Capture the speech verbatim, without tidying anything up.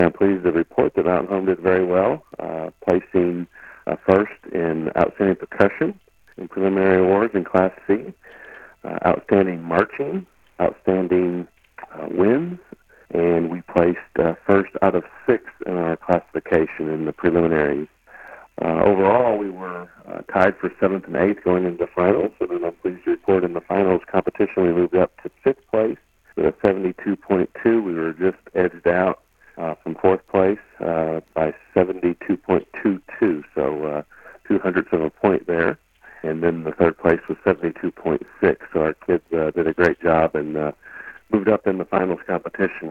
I'm pleased to report that Mountain Home did very well, uh, placing uh, first in Outstanding Percussion in preliminary awards in Class C, uh, Outstanding Marching, Outstanding uh, Winds, and we placed uh, first out of six in our classification in the preliminaries. Uh, overall, we were uh, tied for seventh and eighth going into the finals, and then I'm pleased to report in the finals competition we moved up to fifth place with a seventy-two point two. We were just edged out uh, from fourth place uh, by seventy-two point two two, so uh, two hundredths of a point there. And then the third place was seventy-two point six, so our kids uh, did a great job and uh, moved up in the finals competition.